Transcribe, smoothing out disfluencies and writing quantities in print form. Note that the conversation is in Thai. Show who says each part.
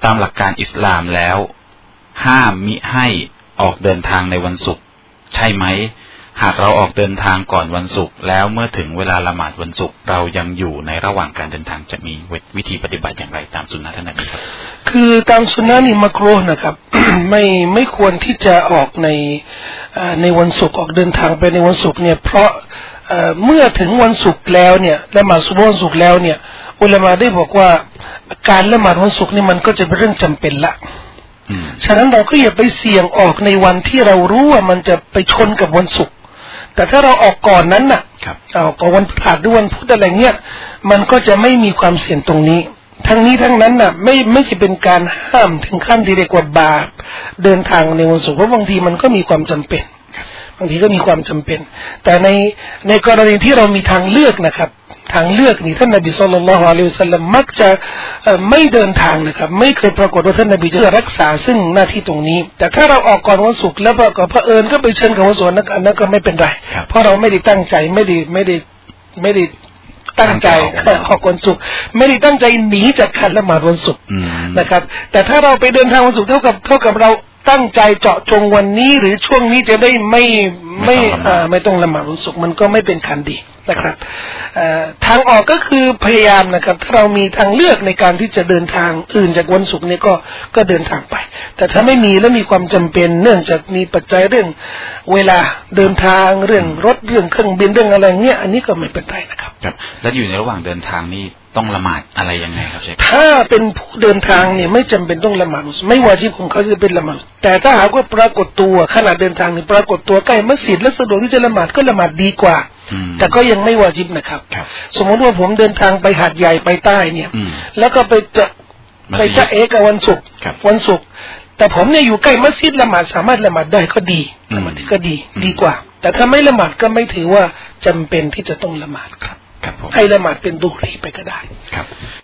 Speaker 1: ตามหลักการอิสลามแล้วห้ามมิให้ออกเดินทางในวันศุกร์ใช่ไหมหากเราออกเดินทางก่อนวันศุกร์แล้วเมื่อถึงเวลาละหมาดวันศุกร์เรายังอยู่ในระหว่างการเดินทางจะมีวิธีปฏิบัติอย่างไรตามสุนนะท่านนบีครับ
Speaker 2: คือตามสุนนะนี่มักรูฮ์นะครับ ไม่ควรที่จะออกในวันศุกร์ออกเดินทางไปในวันศุกร์เนี่ยเพราะเมื่อถึงวันศุกร์แล้วเนี่ยละหมาดซุบฮ์วันศุกร์แล้วเนี่ยอุลามะได้บอกว่าการละหมาดวันศุกร์นี่มันก็จะเป็นเรื่องจำเป็นละฉะนั้นเราก็อย่าไปเสี่ยงออกในวันที่เรารู้ว่ามันจะไปชนกับวันศุกร์แต่ถ้าเราออกก่อนนั้นน่ะก่อนวันพฤหัสหรือวันพุธอะไรเงี้ยมันก็จะไม่มีความเสี่ยงตรงนี้ทั้งนี้ทั้งนั้นน่ะไม่ใช่เป็นการห้ามถึงขั้นที่เรียกว่าบาปเดินทางในวันศุกร์เพราะบางทีมันก็มีความจำเป็นบางทีก็มีความจำเป็นแต่ในกรณีที่เรามีทางเลือกนะครับทางเลือกนี่ท่านนบีศ็อลลัลลอฮุอะลัยฮิวะซัลลัมมักจะไม่เดินทางนะครับไม่เคยปรากฏว่าท่านนบีจะรักษาซึ่งหน้าที่ตรงนี้แต่ถ้าเราออกก่อนวันศุกร์แล้วก็เผอิญก็ไปเชิญกับวันศุกร์นั้นก็ไม่เป็นไรเพราะเราไม่ได้ตั้งใจไม่ได้ตั้งใจออกวันศุกร์ไม่ได้ตั้งใจหนีจากการละหมาดวันศุกร์นะครับแต่ถ้าเราไปเดินทางวันศุกร์เท่ากับเราตั้งใจเจาะจงวันนี้หรือช่วงนี้จะได้ไม่ต้องละหมาดวันศุกร์มันก็ไม่เป็นคันดีนะครับทางออกก็คือพยายามนะครับถ้าเรามีทางเลือกในการที่จะเดินทางอื่นจากวันศุกร์เนี่ยก็เดินทางไปแต่ถ้าไม่มีแล้วมีความจำเป็นเนื่องจากมีปัจจัยเรื่องเวลาเดินทางเรื่องรถเรื่องเครื่องบินเรื่องอะไรเงี้ยอันนี้ก็ไม่เป็นไรนะครับ
Speaker 1: ครับแล้วอยู่ในระหว่างเดินทางนี่ต้องละหมาดอะไรยังไงครับเชฟ
Speaker 2: ถ้าเป็นผู้เดินทางเนี่ยไม่จำเป็นต้องละหมาดไม่วาญิบของเขาจะเป็นละหมาดแต่ถ้าหากว่าปรากฏตัวขณะเดินทางนี่ปรากฏตัวใกล้มัสยิดและสะดวกที่จะละหมาดก็ละหมาดดีกว่าแต่ก็ยังไม่วาญิบนะครับสมมติว่าผมเดินทางไปหาดใหญ่ไปใต้เนี่ยแล้วก็ไปจะเอกวันศุกร์แต่ผมเนี่ยอยู่ใกล้มัสยิดละหมาดสามารถละหมาดได้ก็ดีละหมาดก็ดีกว่าแต่ถ้าไม่ละหมาดก็ไม่ถือว่าจำเป็นที่จะต้องละหมาดครับให้ละหมาดเป็นดุฮรีไปก็ได้ครับ